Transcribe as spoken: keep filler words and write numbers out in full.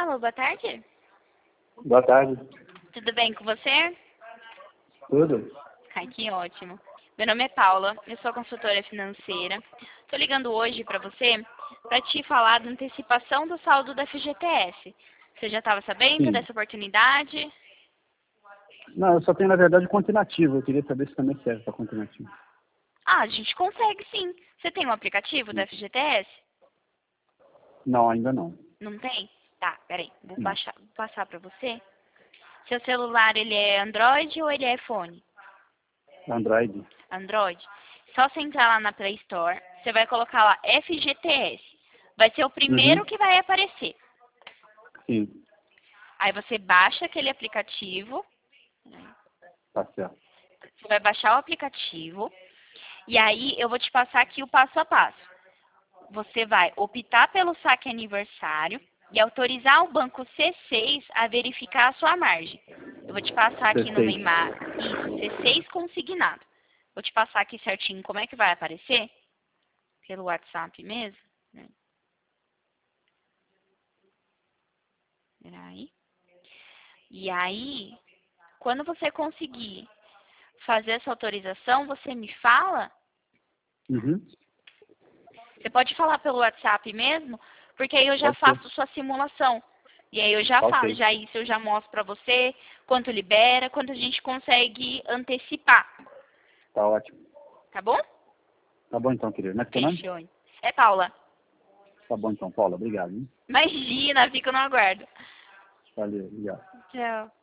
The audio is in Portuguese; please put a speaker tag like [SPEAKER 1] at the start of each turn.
[SPEAKER 1] Alô, boa tarde.
[SPEAKER 2] Boa tarde.
[SPEAKER 1] Tudo bem com você?
[SPEAKER 2] Tudo?
[SPEAKER 1] Ai, que ótimo. Meu nome é Paula, eu sou consultora financeira. Estou ligando hoje para você para te falar da antecipação do saldo da F G T S. Você já estava sabendo
[SPEAKER 2] Sim.
[SPEAKER 1] dessa oportunidade?
[SPEAKER 2] Não, eu só tenho, na verdade, conta inativa. Eu queria saber se também serve para conta inativa.
[SPEAKER 1] Ah, a gente consegue sim. Você tem um aplicativo da F G T S?
[SPEAKER 2] Não, ainda não.
[SPEAKER 1] Não tem? Tá, peraí. Vou,
[SPEAKER 2] Não.
[SPEAKER 1] baixar, vou passar para você. Seu celular, ele é Android ou ele é iPhone?
[SPEAKER 2] Android.
[SPEAKER 1] Android. Só você entrar lá na Play Store, você vai colocar lá F G T S. Vai ser o primeiro
[SPEAKER 2] Uhum.
[SPEAKER 1] que vai aparecer.
[SPEAKER 2] Sim,
[SPEAKER 1] Aí você baixa aquele aplicativo.
[SPEAKER 2] tá certo.
[SPEAKER 1] Você vai baixar o aplicativo. E aí eu vou te passar aqui o passo a passo. Você vai optar pelo saque aniversário e autorizar o banco C seis a verificar a sua margem. Eu vou te passar aqui numa
[SPEAKER 2] Perfeito.
[SPEAKER 1] imagem. Isso, C seis consignado. Vou te passar aqui certinho como é que vai aparecer. Pelo WhatsApp mesmo. Né? Peraí. E aí, quando você conseguir fazer essa autorização, você me fala.
[SPEAKER 2] Uhum.
[SPEAKER 1] Você pode falar pelo WhatsApp mesmo, porque aí eu já
[SPEAKER 2] Pode ser.
[SPEAKER 1] faço sua simulação. E aí eu já
[SPEAKER 2] Tá
[SPEAKER 1] falo,
[SPEAKER 2] ok.
[SPEAKER 1] já isso eu já mostro pra você quanto libera, quanto a gente consegue antecipar.
[SPEAKER 2] Tá ótimo.
[SPEAKER 1] Tá bom?
[SPEAKER 2] Tá bom então, querido. Como é que é teu nome?
[SPEAKER 1] Fechou. É Paula.
[SPEAKER 2] Tá bom então, Paula. Obrigado, hein?
[SPEAKER 1] Imagina, fica no aguardo.
[SPEAKER 2] Valeu, obrigado.
[SPEAKER 1] Tchau.